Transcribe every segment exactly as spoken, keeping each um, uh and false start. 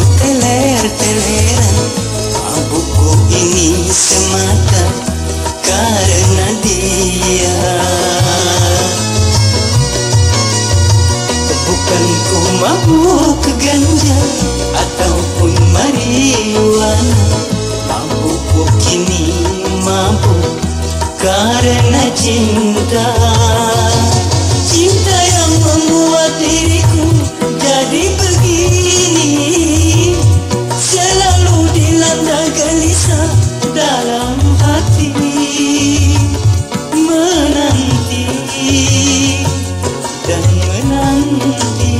teler-teleran. Mabukku ini semata karena dia. Bukan ku mabuk ganja ataupun marijuana. Mabukku kini mabuk karena cinta. Cinta yang membuat diriku jadi begini, selalu dilanda gelisah dalam hati. Menanti dan menanti,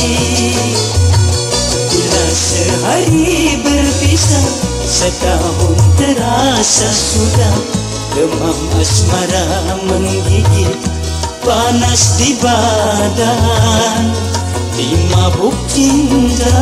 bila sehari berpisah, setahun terasa sudah. Demam asmara menggigit, panas di badan, di mabuk cinta.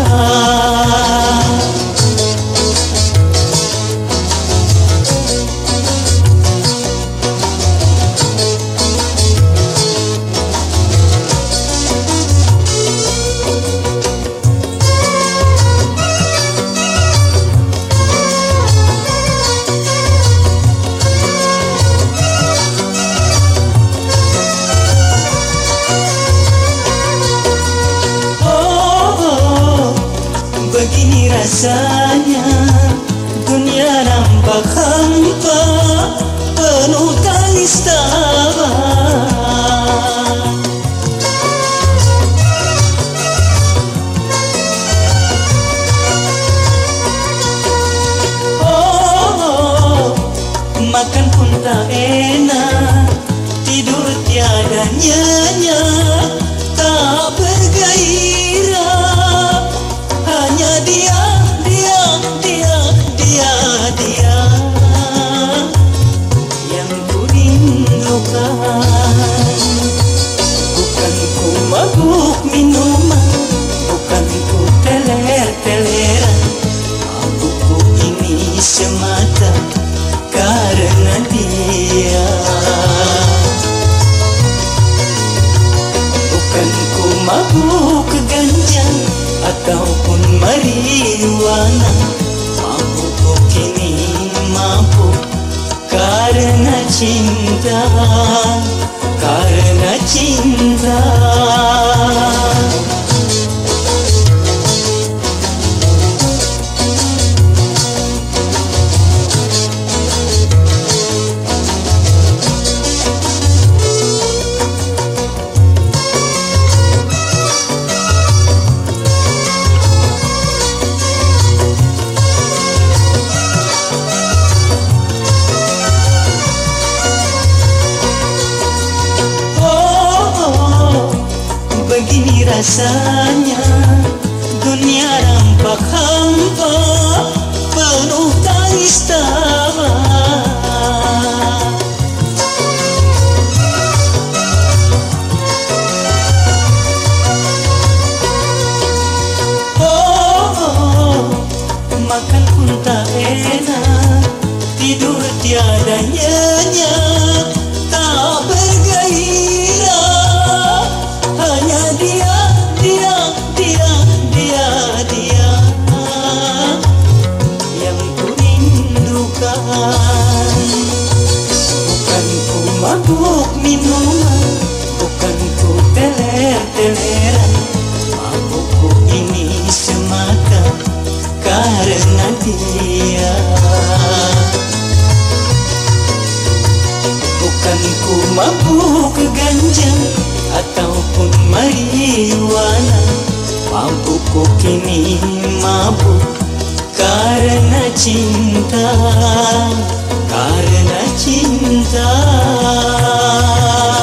Begini rasanya dunia nampak hampa, penuh tangis tawa. Oh, makan pun tak enak, tidur tiada nyenyak, tak bergairah. Hanya dia, dia, dia, dia, dia yang ku rindukan. Bukan ku mabuk minuman, bukan ku teler-teleran. Mabukku ini semata karena dia. Bukan ku mabuk ganja ataupun marijuana. Mabukku kini mabuk karena cinta, karena cinta. Begini rasanya dunia nampak hampa, penuh tangis tawa. Oh, makan pun tak enak, tidur tiada nyenyak, tak bergairah. Hanya dia, dia, dia, dia, dia yang ku rindukan. Bukan ku mabuk minuman, bukan ku teler-teleran. Mabukku ini semata karena dia. Bukan ku mabuk ganja ataupun marijuana. Mabukku kini mabuk karena cinta, karena cinta.